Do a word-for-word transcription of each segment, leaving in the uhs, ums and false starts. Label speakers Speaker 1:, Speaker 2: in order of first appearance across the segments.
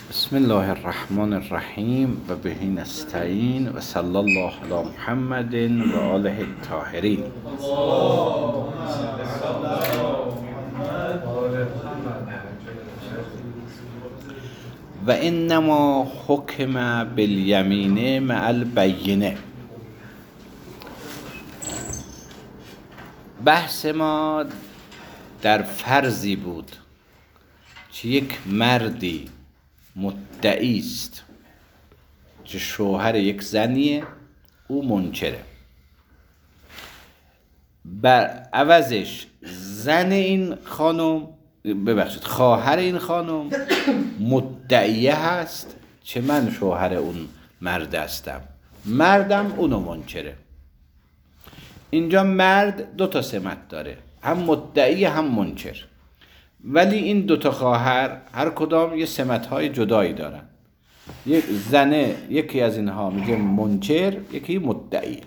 Speaker 1: بسم الله الرحمن الرحیم و به نستعین و صلی الله علی محمد و آله الطاهرین. و انما حکم بالیمین مع البینه. بحث ما در فرضی بود که یک مردی مدعی است که شوهر یک زنیه، او منکره، بر عوضش زن این خانم ببخشید خواهر این خانم مدعیه هست که من شوهر اون مرد هستم، مردم اونو منکره. اینجا مرد دو تا سمت داره، هم مدعی هم منکر، ولی این دوتا خواهر هر کدام یه سمت‌های جدایی دارن. یک زنه یکی از اینها میگه منکر، یکی مدعی.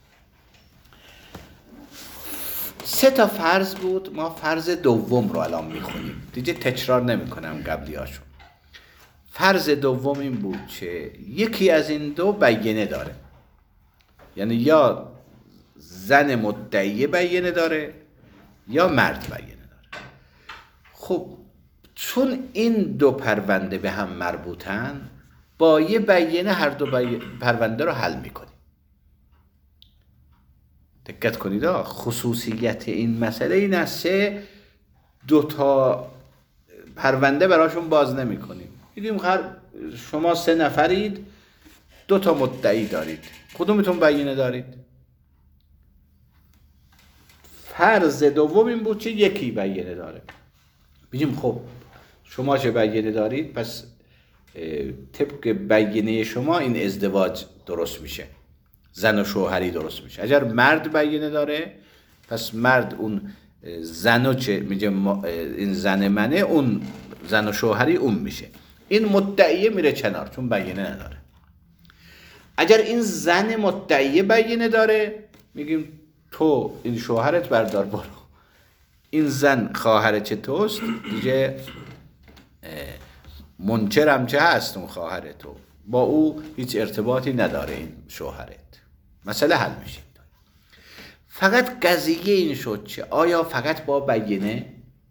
Speaker 1: سه تا فرض بود، ما فرض دوم رو الان میخونیم، دیگه تکرار نمیکنم قبلیاشو. فرض دوم این بود که یکی از این دو بینه داره، یعنی یا زن مدعی بینه داره یا مرد بینه داره. خب چون این دو پرونده به هم مربوطن، با یه بیانه هر دو پرونده رو حل میکنیم. دقت کنید، خصوصیت این مسئله این است که دو تا پرونده براشون باز نمی کنیم. میگیم شما سه نفرید، دو تا مدعی دارید، کدومتون بیانه دارید؟ فرض دوم این بود که یکی بیانه داره. بگیم خب شما چه بیانه دارید، پس طبق بیانه شما این ازدواج درست میشه، زن و شوهری درست میشه. اگر مرد بیانه داره، پس مرد اون زنو چه میگه این زن منه، اون زن و شوهری اون میشه. این مدعیه میره کنار چون بیانه نداره. اگر این زن مدعیه بیانه داره، میگیم تو این شوهرت بردار برو، این زن خواهر چه توست، دیگه منکرم چه هست اون خواهر تو، با او هیچ ارتباطی نداره این شوهرت، مسئله حل میشه. فقط قضیه این شد چه آیا فقط با بیانه؟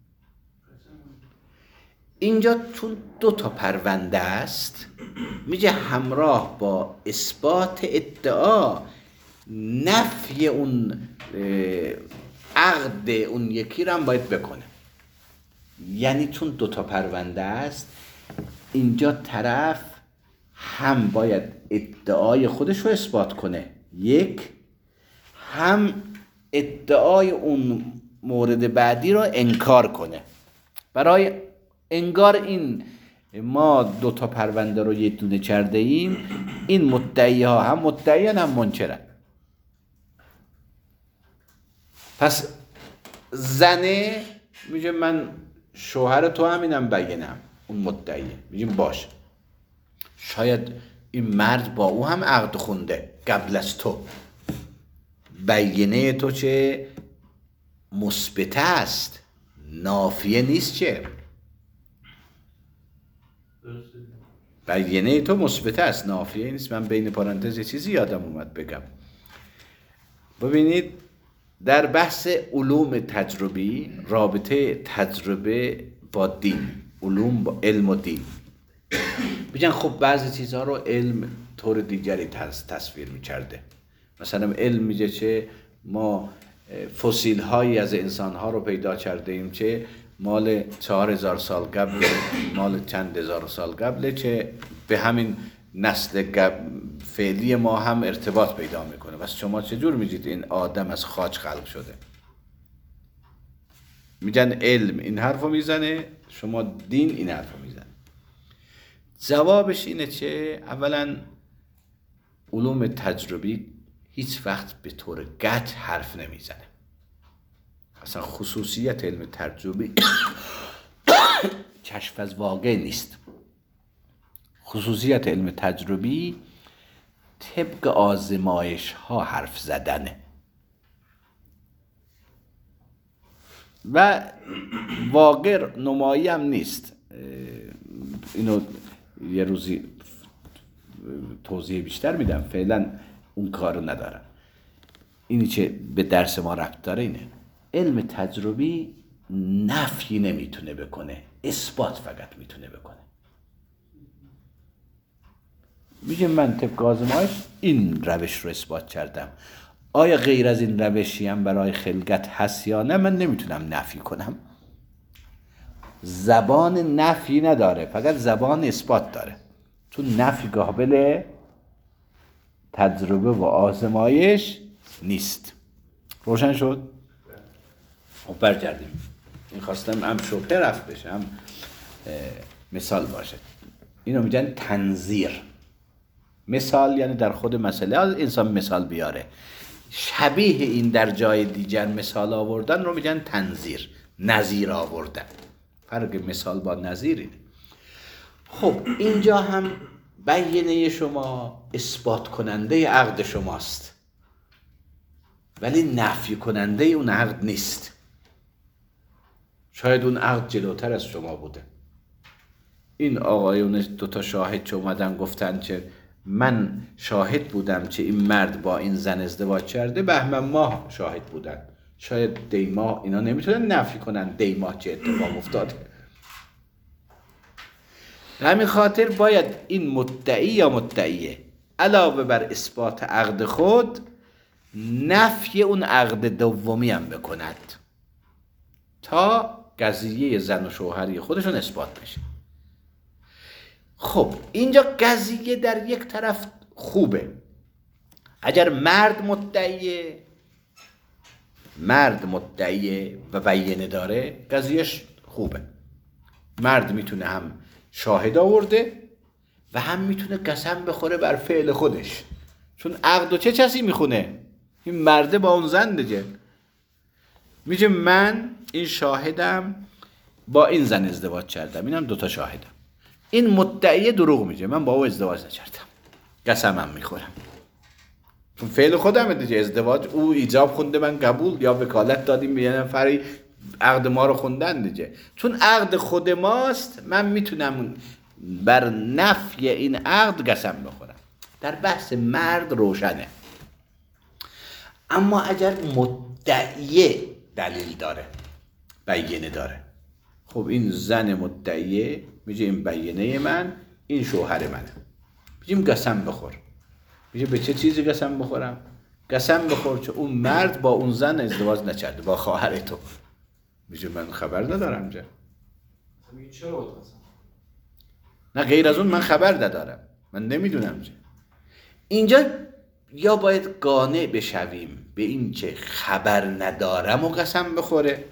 Speaker 1: اینجا چون دو تا پرونده است، میگه همراه با اثبات ادعا نفی اون عقد اون یکی رو هم باید بکنه. یعنی چون دو تا پرونده است، اینجا طرف هم باید ادعای خودش رو اثبات کنه، یک، هم ادعای اون مورد بعدی رو انکار کنه. برای انگار این ما دو تا پرونده رو یه دونه کرده ایم، این مدعی ها هم مدعیان هم منکرن. پس زنه میگه من شوهر تو همینم بیانم، اون مدعیه، میگیم باشه. شاید این مرد با او هم عقد خونده قبل از تو، بیانه تو چه مثبت است، نافیه نیست. چه بیانه تو مثبت است، نافیه نیست. من بین پرانتز چیزی یادم اومد بگم. ببینید در بحث علوم تجربی، رابطه تجربه با دین، علوم با علم و دین، بگن خب بعضی چیزها رو علم طور دیگری تصویر می‌کرده. مثلا علم میگه که ما فسیل هایی از انسان ها رو پیدا کرده ایم که مال چهار هزار سال قبل، مال چند هزار سال قبل، که به همین نسل فعلی ما هم ارتباط پیدا میکنه. پس شما چجور میگید این آدم از خاک خلق شده؟ میگن علم این حرفو میزنه، شما دین این حرفو میزنه. جوابش اینه که اولا علوم تجربی هیچ وقت به طور قطع حرف نمیزنه. اصلا خصوصیت علم تجربی کشف از واقع نیست. خصوصیت علم تجربی طبق آزمایش ها حرف زدنه و واقع نمایی هم نیست. اینو یه روزی توضیح بیشتر میدم، فعلا اون کارو ندارم. اینی که به درس ما ربط داره اینه، علم تجربی نفی نمیتونه بکنه، اثبات فقط میتونه بکنه. میگه من طبق آزمایش این روش رو اثبات کردم، آیا غیر از این روشی هم برای خلقت هست یا نه من نمیتونم نفی کنم. زبان نفی نداره، فقط زبان اثبات داره، چون نفی قابل تجربه و آزمایش نیست. روشن شد؟ خب برگردیم. این خواستم هم شبهه رفت بشه، هم مثال باشه. اینو میگن تنظیر. مثال یعنی در خود مسئله انسان مثال بیاره، شبیه این در جای دیگر مثال آوردن رو میگن تنظیر، نظیر آوردن. فرق مثال با نظیر اینه. خب اینجا هم بیانیه شما اثبات کننده عقد شماست، ولی نفی کننده اون عقد نیست. شاید اون عقد جلوتر از شما بوده. این آقایون دوتا شاهد که اومدن گفتن که من شاهد بودم که این مرد با این زن ازدواج کرده، بهمن ماه شاهد بودن. شاید دیما اینا نمیتونن نفی کنن دیما چه اتفاق افتاده. به همین خاطر باید این مدعی یا مدعیه علاوه بر اثبات عقد خود نفی اون عقد دومی هم بکند تا قضیه زن و شوهری خودشون اثبات بشه. خب اینجا قضیه در یک طرف خوبه. اگر مرد مدعیه مرد مدعیه و بیانیه داره، قضیهش خوبه. مرد میتونه هم شاهد آورده و هم میتونه قسم بخوره بر فعل خودش، چون عقد و چه کسی میخونه؟ این مرده با اون زن دیگه. میگه من این شاهدم با این زن ازدواج کردم، اینم دوتا شاهدم. این مدعی دروغ میگه، من با او ازدواج نکردم، قسمم میخورم، چون فعل خودم دیگه. ازدواج او ایجاب خونده من قبول، یا وکالت دادیم به یه نفری عقد ما رو خوندن دیگه. چون عقد خود ماست من میتونم بر نفی این عقد قسم بخورم. در بحث مرد روشنه. اما اگر مدعی دلیل داره، بیانیه داره، خب این زن مدعیه میگه این بیانیه من، این شوهر منه، میگیم قسم بخور. میگه به چه چیزی قسم بخورم؟ قسم بخور که اون مرد با اون زن ازدواج نکرده، با خواهر تو. میگه من خبر ندارم جا.
Speaker 2: میگه چرا؟
Speaker 1: نه غیر از اون من خبر ندارم، من نمیدونم جا. اینجا یا باید قانع بشویم به این که خبر ندارم و قسم بخوره،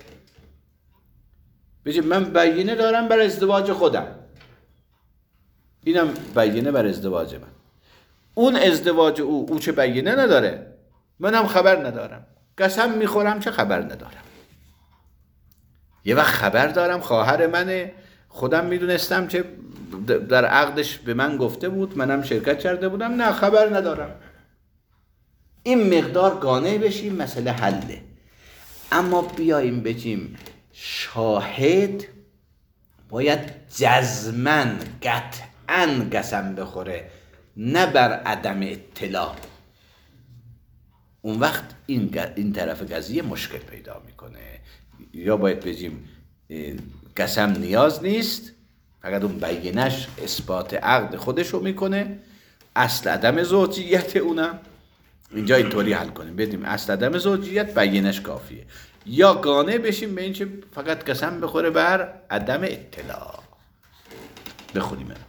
Speaker 1: بگه من بیانیه دارم بر ازدواج خودم، اینم بیانیه بر ازدواج من. اون ازدواج او او چه بیانیه نداره، منم خبر ندارم، قسم میخورم چه خبر ندارم. یه وقت خبر دارم خواهر منه، خودم میدونستم که در عقدش به من گفته بود، منم شرکت کرده بودم، نه خبر ندارم. این مقدار قانع بشیم مسئله حله. اما بیاییم بگیم شاهد باید جزماً قطعاً قسم بخوره، نه بر عدم اطلاع، اون وقت این این طرف قضیه مشکل پیدا میکنه. یا باید بگیم قسم نیاز نیست، فقط اون بیانش اثبات عقد خودشو میکنه، اصل عدم زوجیت اونم اینجا اینطوری حل کنیم، بدیم اصل عدم زوجیت بیانش کافیه. یا قانع بشیم به این که فقط قسم بخوره بر عدم اطلاع. بخونیم اینو.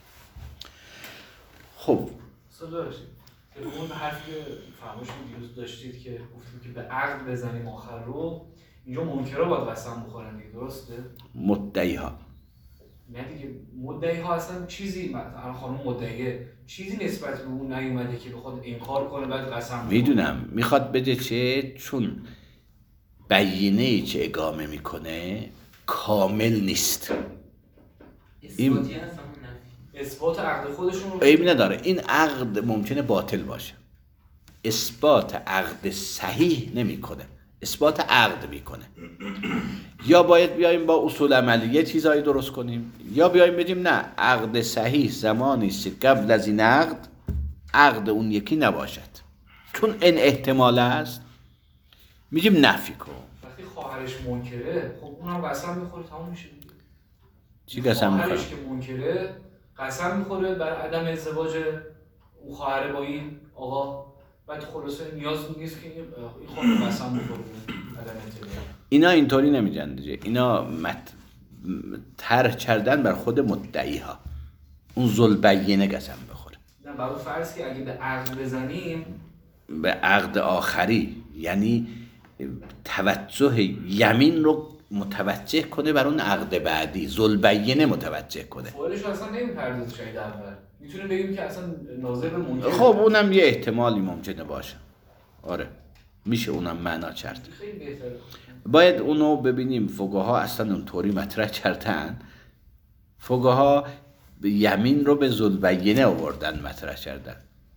Speaker 1: خب
Speaker 2: صدا داشتید اون حرفی فرمایش دیروز داشتید که گفتیم که به عقد بزنیم آخر رو، اینجا منکرا باید قسم بخورن دیگه، درسته؟
Speaker 1: مدعی ها
Speaker 2: نه دیگه، مدعی ها اصلا چیزی، مثلا خانم مدعیه چیزی نسبت به اون نیومده که بخواد انکار کنه بعد قسم بخوره.
Speaker 1: میدونم میخواد بده چه، چون بیانیه‌ای که اقامه میکنه کامل نیست.
Speaker 3: این
Speaker 2: اثبات عقد خودشون رو
Speaker 1: عیب نداره، این عقد ممکنه باطل باشه، اثبات عقد صحیح نمیکنه. اثبات عقد میکنه. یا باید بیایم با اصول عملیه چیزایی درست کنیم، یا بیایم بگیم نه، عقد صحیح زمانی است که قبل از این عقد عقد اون یکی نباشد، چون این احتمال است میگیم نفی کن.
Speaker 2: وقتی خواهرش منکره، خب اونم قسم میخوره تموم میشه دیگه.
Speaker 1: چی قسم میخوره؟
Speaker 2: خواهرش که منکره قسم میخوره بر عدم ازدواج اون خواهر با این آقا، بعد خلاصه نیاز نیست که این خانم قسم بخوره عدم ازدواج.
Speaker 1: اینا اینطوری نمیگن دیگه، اینا مت... طرح کردن بر خود مدعی ها. اون ذوالبینه قسم بخوره.
Speaker 2: نه برای فرض که اگه به عقد بزنیم،
Speaker 1: به عقد آخری، یعنی توجه یمین رو متوجه کنه بر اون عقد بعدی، ذوالبینه متوجه کنه.
Speaker 2: فایلش اصلا نمیپردازه شاید اول. میتونیم بگیم که اصلا ناظر به منکر.
Speaker 1: خب اونم یه احتمالی ممکنه باشه. آره میشه اونم معنا کرد.
Speaker 2: خیلی بهتره.
Speaker 1: باید اونو ببینیم فقها اصلا اونطوری مطرح کردن. فقها یمین رو به ذوالبینه آوردن مطرح کردن،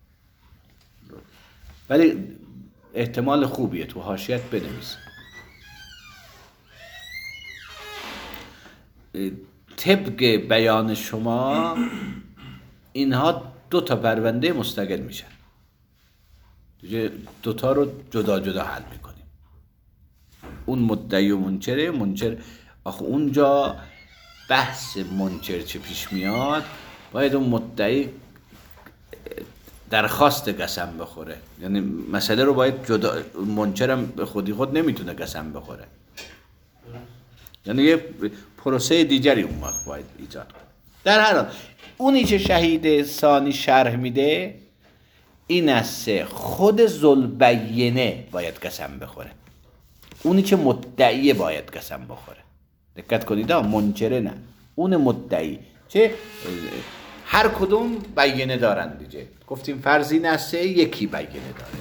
Speaker 1: ولی احتمال خوبیه، تو حاشیت بنویس. طبق بیان شما اینها دو تا پرونده مستقل میشن، دو تا رو جدا جدا حل میکنیم. اون مدعی و منکره، منکر آخه اونجا بحث منکر چه پیش میاد، باید اون مدعی درخواست قسم بخوره، یعنی مسئله رو باید جدا، منکرم به خودی خود نمیتونه قسم بخوره، یعنی یه پروسه دیگری اون وقت باید ایجاد کنه. در هر حال اونی که شهید ثانی شرح میده این است خود ذوالبینه باید قسم بخوره، اونی که مدعی باید قسم بخوره. دقت کنید ها، منکره نه، اون مدعی چه هر کدوم بیانه دارن دیگه. گفتیم فرض این است یکی بیانه داره.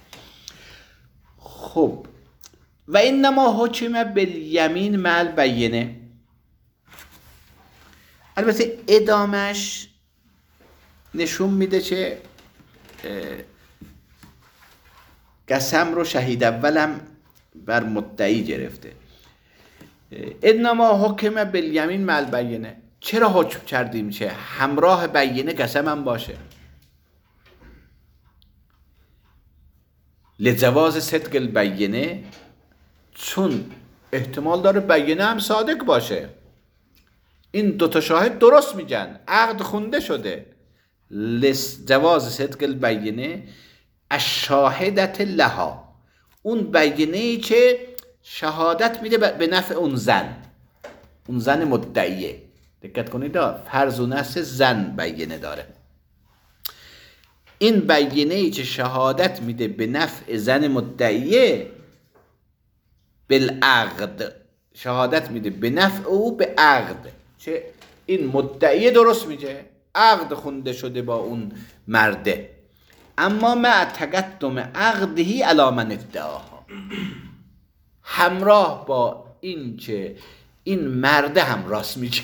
Speaker 1: خب و انما حکم بالیمین مع البینه. البته ادامش نشون میده که قسم رو شهید اولم بر مدعی گرفته. انما حکم بالیمین مع البینه. چرا حکم کردیم که همراه بیانه قسم هم باشه؟ لجواز صدق البینه، چون احتمال داره بیانه هم صادق باشه. این دوتا شاهد درست میگن، عقد خونده شده. لجواز صدق البینه الشاهدت لها، اون بیانه ای که شهادت میده به نفع اون زن، اون زن مدعیه. دقت کنید فرض و نص زن بیانه داره. این بیانه ای که شهادت میده به نفع زن مدعیه، بالعقد، شهادت میده به نفع او به عقد، چه این مدعیه درست میگه، عقد خونده شده با اون مرده، اما مع تقدم عقدهی علی من ادعاها، همراه با این که این مرده هم راست میگه،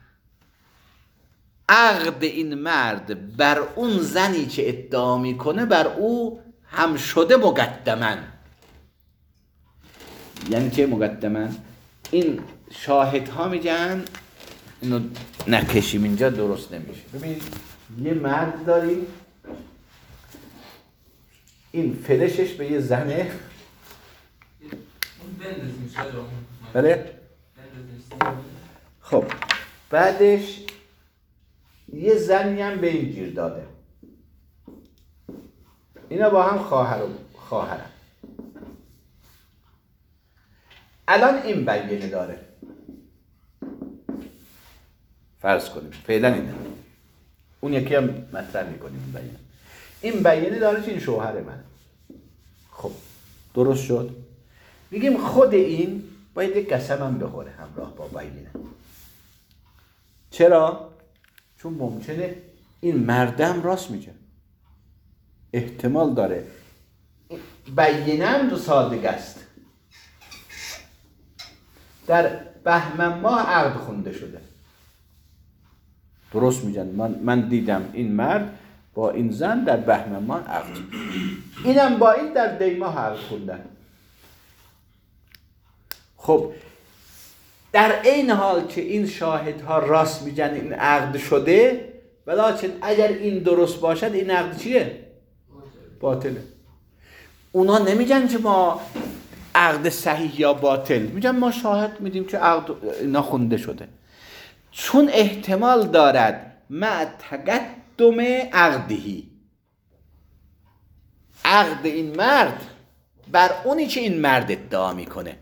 Speaker 1: عقد این مرد بر اون زنی که ادعا میکنه بر او هم شده مقدماً. یعنی که مقدماً این شاهدها میگن، اینو نکشیم اینجا درست نمیشه. ببینید یه مرد داریم، این فرشش به یه زنه، بله؟ خب بعدش یه زنی هم به این گیر داده، اینا با هم خواهر و خواهرن. الان این بیانه داره، فرض کنیم فعلا اینه، اون یکی هم مطرح میکنیم این بیانه. این بیانه داره که این شوهر من. خب درست شد، میگیم خود این باید یک قسم هم بخوره همراه با بیانه. چرا؟ چون ممکنه این مردم راست میگه، احتمال داره بیانه هم دو صادق است. در بهمن ماه عقد خونده شده، درست میگن، من, من دیدم این مرد با این زن در بهمن ماه عقد، اینم با این در دی ماه عقد خوندن. خب در این حال که این شاهدها راست میگن این عقد شده، ولیکن اگر این درست باشد این عقد چیه؟ باطله. اونا نمیگن که ما عقد صحیح یا باطل، میگن ما شاهد میدیم که عقد اینا خونده شده، چون احتمال دارد مع تقدم عقدهی، عقد این مرد بر اونی که این مرد ادعا میکنه،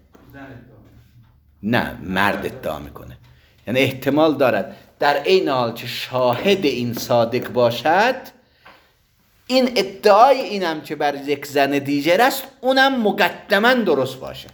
Speaker 1: نه مرد ادعا میکنه، یعنی احتمال دارد در این حال که شاهد این صادق باشد، این ادعای اینم که بر یک زن دیگر است اونم مقدما درست باشه،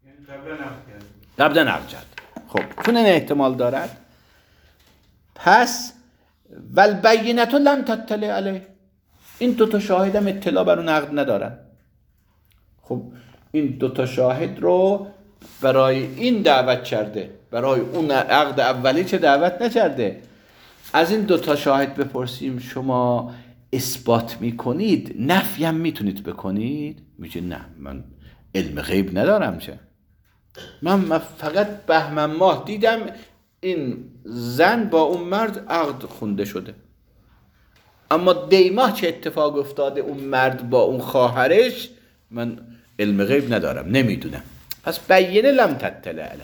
Speaker 1: قبلا نقد کرد. خب چون این احتمال دارد، پس والبینة لم تطلع علیه، این دوتا شاهد هم اطلاع بر اون عقد ندارن. خب این دوتا شاهد رو برای این دعوت کرده، برای اون عقد اولی چه دعوت نکرده. از این دوتا شاهد بپرسیم شما اثبات میکنید، نفی هم میتونید بکنید؟ میگه نه من علم غیب ندارم، چه من فقط بهمن ماه دیدم این زن با اون مرد عقد خونده شده، اما دی ماه چه اتفاق افتاده اون مرد با اون خواهرش من علم غیب ندارم، نمیدونم. پس بینه لم تطلع علیه،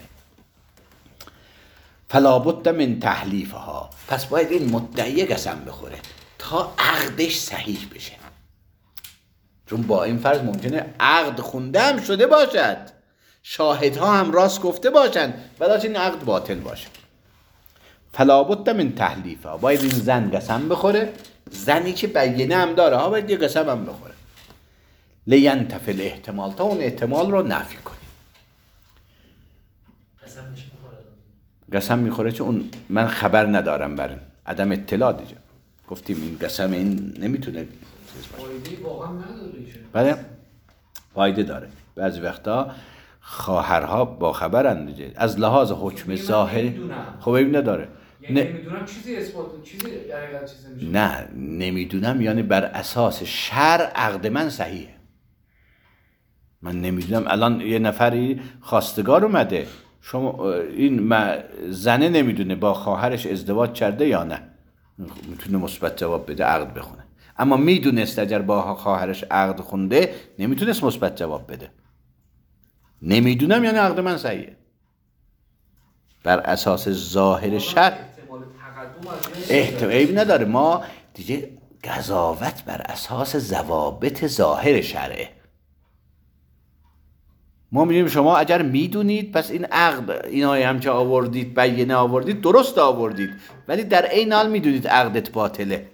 Speaker 1: فلا بد من تحلیفها، پس باید این مدعی قسم بخوره تا عقدش صحیح بشه، چون با این فرض ممکنه عقد خونده هم شده باشد، شاهدها هم راست گفته باشند، ولی این عقد باطل باشه. فلا بد من تحلیفها، باید این زن قسم بخوره، زنی که بینه هم داره ها باید یه قسم هم بخوره، لینتفی الاحتمال، تا اون احتمال رو نفی کنی. قسم میخوره چه اون من خبر ندارم بر عدم اطلاع دیگه، گفتیم این قسم این نمیتونه
Speaker 2: فایده واقعا نداره.
Speaker 1: بله فایده داره، بعضی وقتا خواهرها با خبرن دیگه از لحاظ حکم ظاهری. خب این نداره،
Speaker 2: یعنی نمیدونم چیزی اثبات چیزی دقیقاً چیزی نمیشه.
Speaker 1: نه نمیدونم یعنی بر اساس شرع عقد من صحیحه، من نمیدونم الان یه نفری خواستگار اومده، شما این زنه نمیدونه با خواهرش ازدواج کرده یا نه، میتونه مثبت جواب بده عقد بخونه، اما میدونست اگر با خواهرش عقد خونده نمیتونست مثبت جواب بده. نمیدونم یعنی عقد من صحیحه بر اساس ظاهر شرع، احتمال نداره. ما دیگه قضاوت بر اساس ضوابط ظاهر شرعه، ما میگیم شما اگر میدونید پس این عقد اینایی هم که آوردید بینه آوردید درست آوردید، ولی در این حال میدونید عقدت باطله.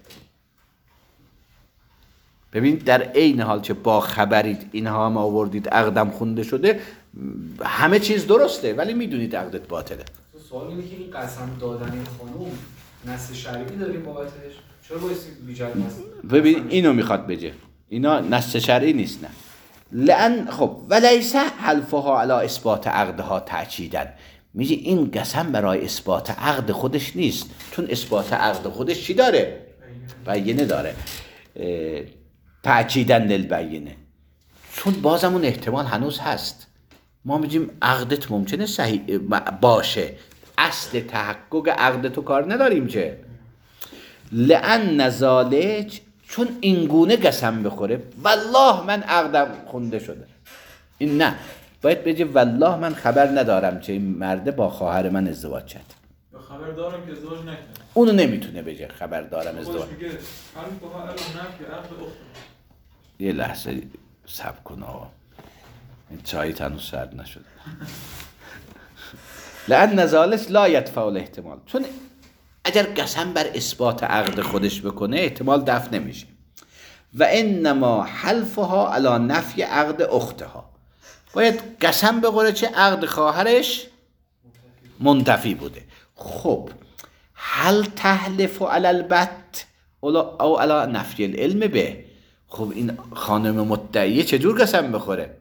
Speaker 1: ببین در این حال که با خبرید اینها هم آوردید عقدم خونده شده، همه چیز درسته ولی میدونید عقدت باطله.
Speaker 2: سوال اینه که این قسم دادن این خانوم نص شرعی داریم بابتش؟ چرا بایستی بیجد نص؟
Speaker 1: ببین اینو میخواد بگه، اینا نص شرعی نیست. نه لأن خب ولیس حلفها علی اثبات عقدها تأکیدن، میگه این قسم برای اثبات عقد خودش نیست، چون اثبات عقد خودش چی داره؟ بینه داره، تأکیدن للبینه، چون بازم اون احتمال هنوز هست. ما میگیم عقدت ممکنه صحیح باشه، اصل تحقق عقدتو کار نداریم که. لأن ذالک، چون اینگونه قسم بخوره والله من عقدم خونده شده، این نه باید بگه والله من خبر ندارم چه این مرده با خواهر من ازدواج کرد،
Speaker 4: خبر دارم که ازدواج نکرد،
Speaker 1: اونو نمیتونه بگه خبر دارم ازدواج. یه لحظه صبر کن آقا، این چایی هنوز سرد نشد. لأن ذالک لا یدفع الاحتمال، چون اگر قسم بر اثبات عقد خودش بکنه احتمال دفع نمیشه. و انما حلفها علی نفی عقد اختها، باید قسم بخوره چه عقد خواهرش منتفی بوده. خب هل تحلف علی البت او علی نفی العلم به، خب این خانم مدعیه چجور قسم بخوره؟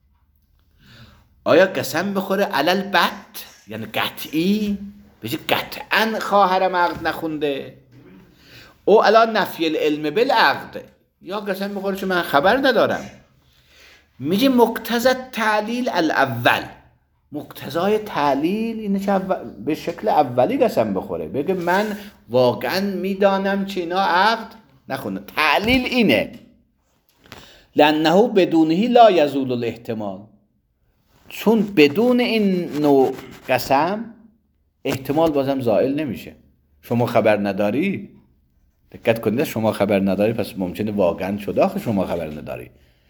Speaker 1: آیا قسم بخوره علی البت یعنی قطعی بشه قطعا خواهرم عقد نخونده، او علی نفی العلم بالعقد، یا قسم بخوره چون من خبر ندارم. میگه مقتضی تعلیل الاول، مقتضای تعلیل اینه که به شکل اولی قسم بخوره، بگه من واقعا میدانم که اینا عقد نخونه. تعلیل اینه لانه بدونه لا یزول الاحتمال، چون بدون این نوع قسم احتمال بازم زائل نمیشه. شما خبر نداری، دقت کنید، شما خبر نداری پس ممکنه واقعا شده آخه شما خبر نداری.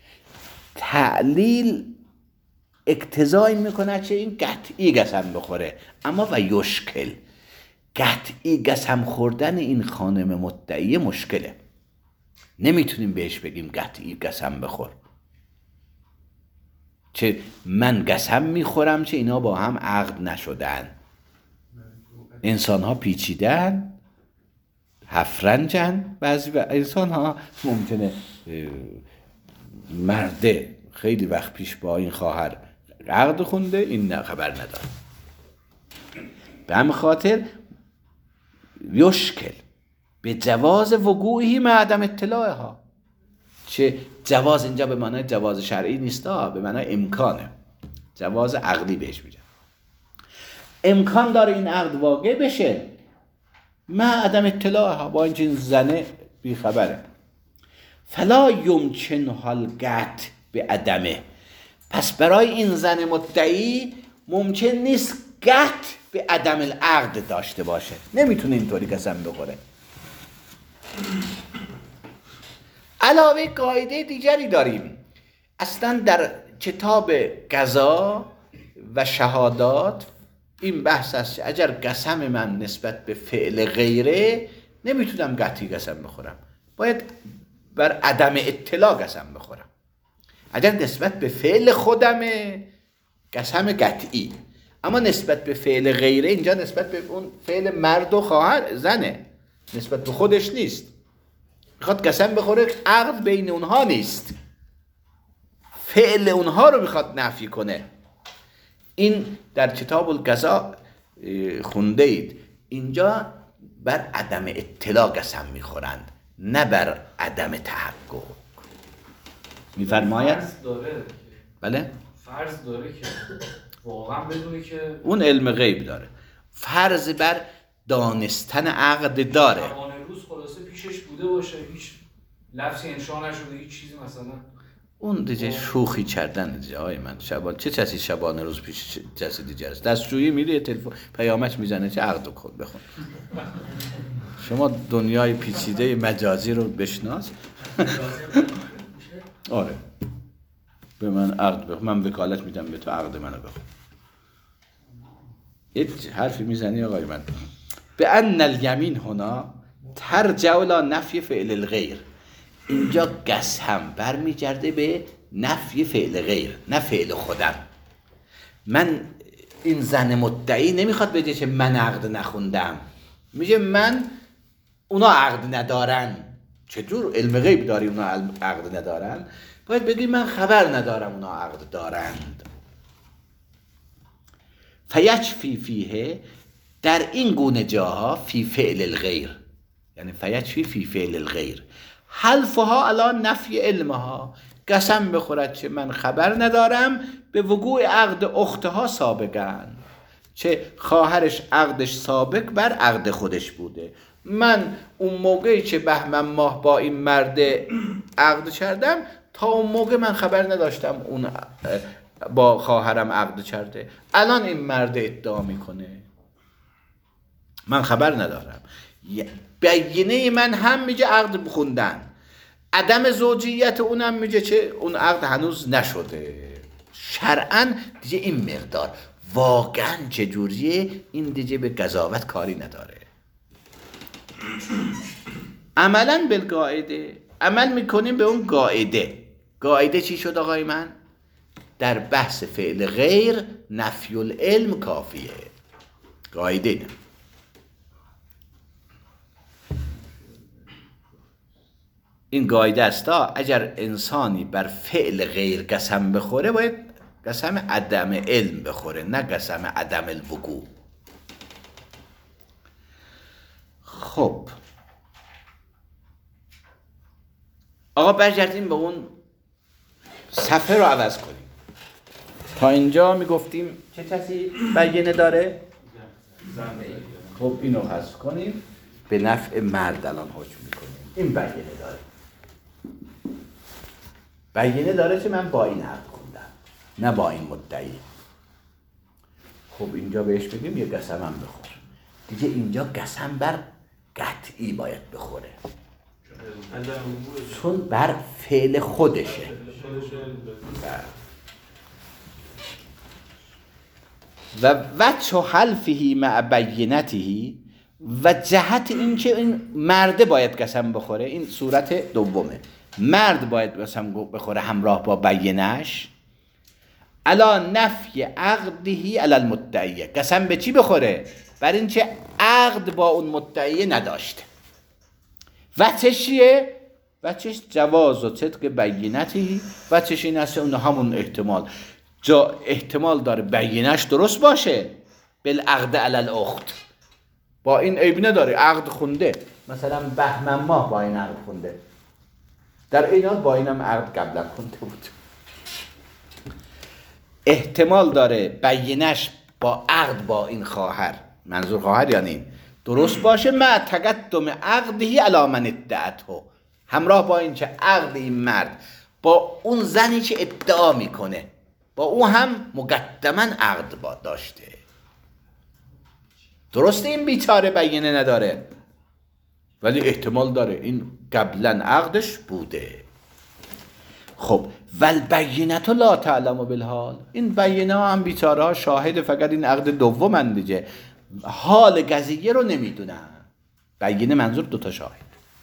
Speaker 1: تعلیل اقتضای میکنه که این قطعی قسم بخوره، اما و یشکل، قطعی قسم خوردن این خانم مدعی مشکله، نمیتونیم بهش بگیم قطعی قسم بخور. چه من قسم میخورم که اینا با هم عقد نشدن، انسان ها پیچیدن، هفرنجن، بعضی انسان ها ممکنه مرده خیلی وقت پیش با این خواهر عقد خونده، این نه خبر نداره. به همین خاطر یشکل به جواز وقوعی مع عدم اطلاعها، چه جواز اینجا به معنای جواز شرعی نیست، به معنای امکانه، جواز عقلی بهش میگن. امکان داره این عقد واقع بشه مع عدم اطلاعها، با اینکه این زنه بیخبره. فلا یمکن حلقت به عدمه، پس برای این زن مدعی ممکن نیست قط به عدم العقد داشته باشه، نمیتونه اینطوری قسم بخوره. علاوه قاعده دیگری داریم، اصلا در کتاب قضا و شهادات این بحث است اگر قسم من نسبت به فعل غیره نمیتونم قطعی قسم بخورم، باید بر عدم اطلاع قسم بخورم. اگر نسبت به فعل خودمه قسم قطعی، اما نسبت به فعل غیره اینجا نسبت به اون فعل مرد و خواهر زنه، نسبت به خودش نیست، میخواد قسم بخوره عقد بین اونها نیست، فعل اونها رو میخواد نفی کنه. این در کتاب القضا خونده اید، اینجا بر عدم اطلاع قسم میخورند نه بر عدم تحقق. میفرماید
Speaker 2: فرض داره،
Speaker 1: بله
Speaker 2: فرض داره که واقعا بدونه که
Speaker 1: اون علم غیب داره، فرض بر دانستن عقد داره،
Speaker 2: شبانه روز خلاصه پیشش بوده باشه، هیچ لفظی انشا نشده، هیچ چیزی مثلا
Speaker 1: اون دیگه شوخی کردن دیگه. آقای من شبان چه کسی شبانه روز پیش کسی دیگه است، دستشویی میره تلفن پیامک میزنه چه عقد خود بخون. شما دنیای پیچیده مجازی رو بشناس. آره به من عقد بخون، من وکالت میدم به تو عقد منو بخون. یه حرفی میزنی آقای من، به ان الیمین هنا ترجع الی نفی فعل الغیر، اینجا قسم برمیگرده به نفی فعل غیر نه فعل خودم. من این زن مدعی نمیخواد بگه که من عقد نخوندم، میگه من اونا عقد ندارن. چطور علم غیب داری اونا عقد ندارن؟ باید بگی من خبر ندارم اونا عقد دارند. فیچفی فیه، در این گونه جاها فی فعل الغیر، یعنی فیچفی فی فعل الغیر، حلفها علی نفی علمها، قسم بخورد که من خبر ندارم به وقوع عقد اختها سابقا، چه خواهرش عقدش سابق بر عقد خودش بوده. من اون موقعی که بهمن ماه با این مرد عقد کردم تا اون موقع من خبر نداشتم اون با خواهرم عقد کرده، الان این مرد ادعا میکنه من خبر ندارم. بینه من هم میگه عقد بخوندن، عدم زوجیت اونم میگه چه اون عقد هنوز نشده. شرعاً دیگه این مقدار واقعاً چجوریه این دیگه به قضاوت کاری نداره. عملاً بالقاعده عمل میکنیم به اون قاعده. قاعده چی شد آقای من؟ در بحث فعل غیر نفی العلم کافیه. قاعده نه. این قاعده است اگر انسانی بر فعل غیر قسم بخوره باید قسم عدم علم بخوره نه قسم عدم الوقوع. خب آقا برگردیم به اون صفحه رو عوض کنیم. تا اینجا میگفتیم چه کسی بیانه داره؟ خب اینو حذف کنیم، به نفع مرد الان حکم میکنیم. این بیانه داره، بیانه داره که من با این حق خوندم نه با این مدعی. خب اینجا بهش بگیم یه قسم هم بخور دیگه. اینجا قسم بر قطعی باید بخوره چون بر فعل خودشه. و وجه حلفه مع بینته، و جهت این که این مرد باید قسم بخوره، این صورت دومه، مرد باید قسم بخوره همراه با بینش، علا نفی عقده علی المدعی. قسم به چی بخوره؟ بر این که عقد با اون مدعی نداشته. وجهش چیه؟ وجهش جواز و صدق بینته، وجهش این است اون همون احتمال جا احتمال داره بینش درست باشه، بالعقد علی الاخت، با این عیب نداره، عقد خونده، مثلا بهمن ماه با این عقد خونده، در این حال با اینم عقد قبلا خونده بود. احتمال داره بینش با عقد با این خواهر، منظور خواهر یعنی این درست باشه، مع تقدم عقده علی من ادعته، همراه با این که عقد این مرد با اون زنی که ادعا میکنه با او هم مقدما عقد با داشته. درسته این بیچاره بیانه نداره ولی احتمال داره این قبلا عقدش بوده. خب والبینة لا تعلم بالحال، این بینه ها هم بیچاره ها شاهد فقط این عقد دومن دیگه، حال قضیه رو نمیدونن. بینه منظور دوتا شاهد.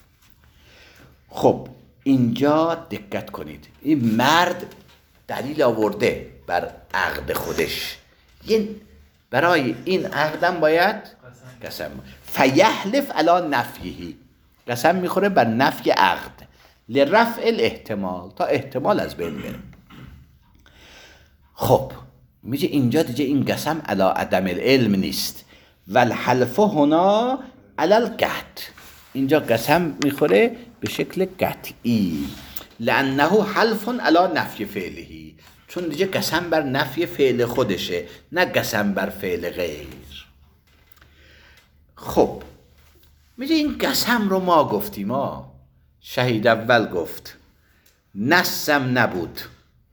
Speaker 1: خب اینجا دقت کنید، این مرد دلیل آورده بر عقد خودش، این برای این عقدم باید قسم فیحلف علی نفیه، قسم میخوره بر نفی عقد، لرفع الاحتمال، تا احتمال از بین بره. خب میگه اینجا دیگه این قسم علی عدم العلم نیست، والحلف هنا علی القطع، اینجا قسم میخوره به شکل قطعی، لانه حلف علی نفی فعله، چون دیگه قسم بر نفی فعل خودشه نه قسم بر فعل غیر. خب میگه این قسم رو ما گفتیم، ما شهید اول گفت نسم نبود،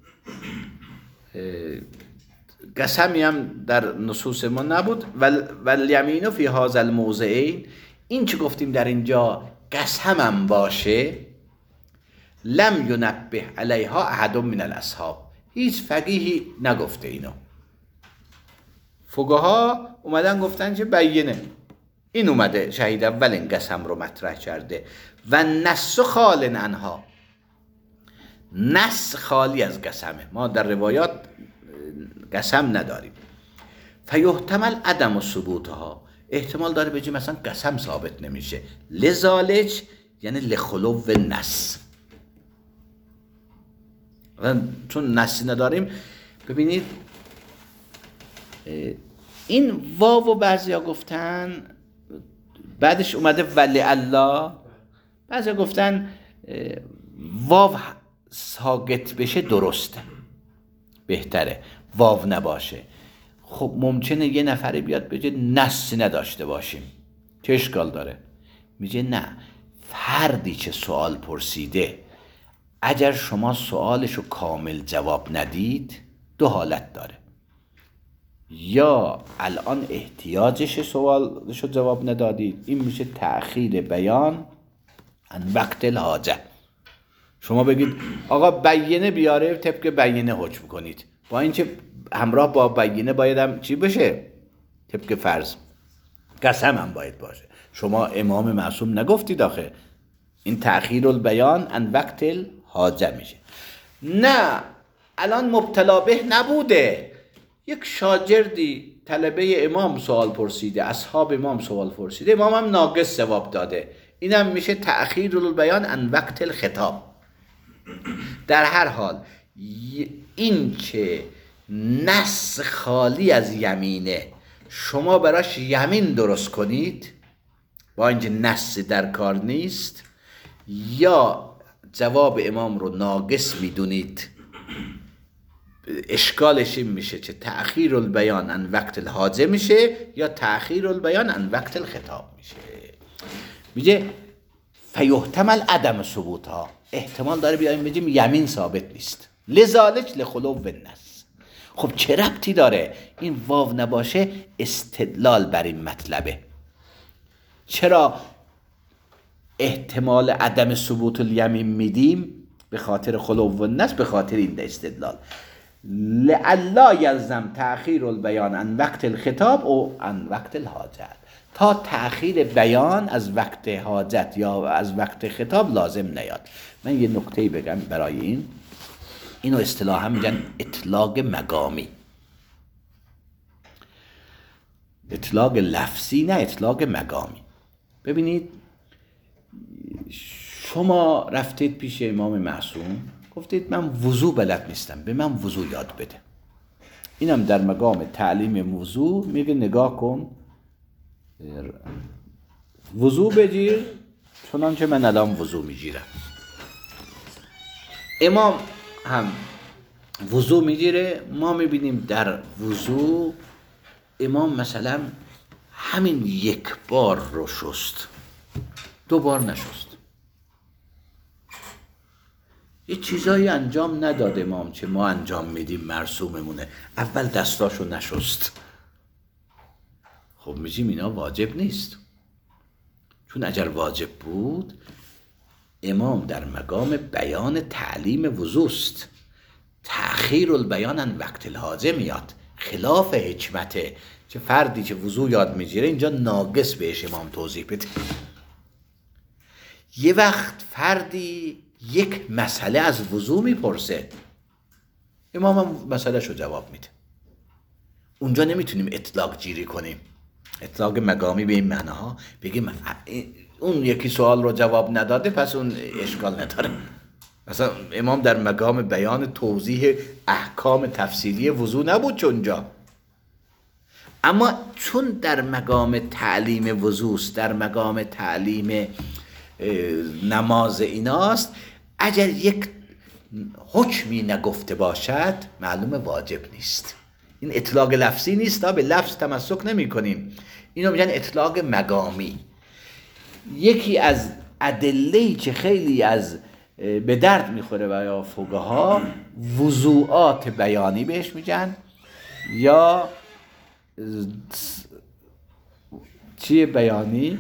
Speaker 1: قسمی هم در نصوص ما نبود، والیمین فی هذا الموضعین، این چه گفتیم در اینجا قسم هم باشه، لم ینبه علیها احد من الاصحاب، هیچ فقیهی نگفته اینو. فقها اومدن گفتن که بیانه، این اومده شهید اول این قسم رو مطرح کرده. و نص خال عنها، نص خالی از قسمه، ما در روایات قسم نداریم. فیحتمل عدم ثبوتها، احتمال داره بگیم مثلا قسم ثابت نمیشه، لذالک یعنی لخلو نص، چون نصی نداریم. ببینید این واو و بعضیا گفتن بعدش اومده ولی الله، بعضیا گفتن واو ساقط بشه درسته، بهتره واو نباشه. خب ممکنه یه نفری بیاد بگه نصی نداشته باشیم، چه اشکال داره؟ میگه نه، فردی که سوال پرسیده اگر شما سوالشو کامل جواب ندید دو حالت داره، یا الان احتیاجش سوالشو جواب ندادید، این میشه تأخیر بیان عن وقت الحاجه، شما بگید آقا بیانه بیاره، طبق بیانه حکم کنید، با این که همراه با بیانه باید هم چی بشه؟ طبق فرض قسم هم باید باشه. شما امام معصوم نگفتید آخه این تأخیر البیان عن وقت الحاجه میشه. نه الان مبتلا به نبوده، یک شاگردی طلبه امام سوال پرسیده، اصحاب امام سوال پرسیده، امام هم ناقص ثواب داده، اینم میشه تأخیر البیان عن وقت الخطاب. در هر حال این که نص خالی از یمینه، شما براش یمین درست کنید با اینکه نص در کار نیست، یا جواب امام رو ناقص میدونید اشکالش این میشه که تأخیر البیان عن وقت الحاجه میشه یا تأخیر البیان عن وقت الخطاب میشه. میگه فیحتمل عدم ثبوت ها، احتمال داره بیایم بگیم یمین ثابت نیست، لذالک لخلو النص. خب چه ربطی داره این واو نباشه استدلال بر این مطلبه؟ چرا احتمال عدم ثبوت الیمین میدیم؟ به خاطر خلو النص، به خاطر این استدلال لعلا یلزم تأخیر البیان عن وقت الخطاب او عن وقت الحاجت، تا تأخیر بیان از وقت حاجت یا از وقت خطاب لازم نیاد. من یه نکته بگم برای این، اینو اصطلاحا میگن اطلاق مقامی، اطلاق لفظی نه، اطلاق مقامی. ببینید شما رفتید پیش امام معصوم گفتید من وضو بلد نیستم، به من وضو یاد بده. اینم در مقام تعلیم وضو میگه نگاه کن وضو بگیر چنانچه من الان وضو میگیرم. امام هم وضو میگیره، ما میبینیم در وضو امام مثلا همین یک بار رو شست، دو بار نشست، یه چیزایی انجام نداده امام چه ما انجام میدیم مرسوممونه، اول دستاشو نشست. خب میگیم اینا واجب نیست، چون اگر واجب بود امام در مقام بیان تعلیم وضوست، تأخیر البیان عن وقت الحاجه میاد، خلاف حکمته. چه فردی که وضو یاد میگیره اینجا ناقص بهش امام توضیح بده. یه وقت فردی یک مسئله از وضو میپرسه، امام هم مسئله شو جواب میده. اونجا نمیتونیم اطلاق جیری کنیم، اطلاق مقامی به این معناها بگیم اون یکی سوال رو جواب نداده پس اون اشکال نداره. مثلا امام در مقام بیان توضیح احکام تفصیلی وضو نبود چونجا، اما چون در مقام تعلیم وضوست، در مقام تعلیم نماز ایناست، اگر یک حکمی نگفته باشد معلوم واجب نیست. این اطلاق لفظی نیست، به لفظ تمسک نمی کنیم، اینو میگن اطلاق مقامی. یکی از ادله‌ای که خیلی از به درد میخوره برای فقها وضوعات بیانی بهش میگن، یا چیه بیانی؟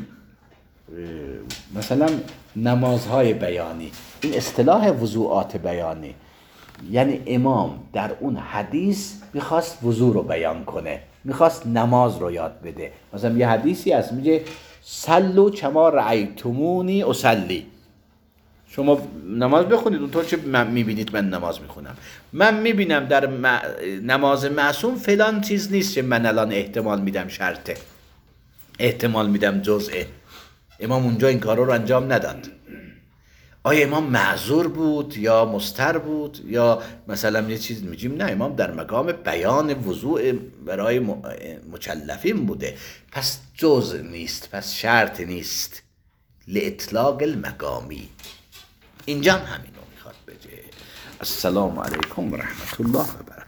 Speaker 1: مثلا نمازهای بیانی. این اصطلاح وضوعات بیانی یعنی امام در اون حدیث میخواست وضو رو بیان کنه، میخواست نماز رو یاد بده. مثلا یه حدیثی هست میگه صلوا کما رأیتمونی اصلی، شما نماز بخونید اونطور که من میبینید من نماز میخونم. من میبینم در نماز معصوم فلان چیز نیست که من الان احتمال میدم شرطه، احتمال میدم جزئه. امام اونجا این کارا رو انجام نداد. آیا امام معذور بود یا مستر بود یا مثلا یه چیز میگیم؟ نه، امام در مقام بیان وضوء برای مکلفین بوده، پس جزء نیست، پس شرط نیست، لاطلاق المقامی. اینجا هم همین رو میخواد بگه. السلام علیکم و رحمت الله و برکاته.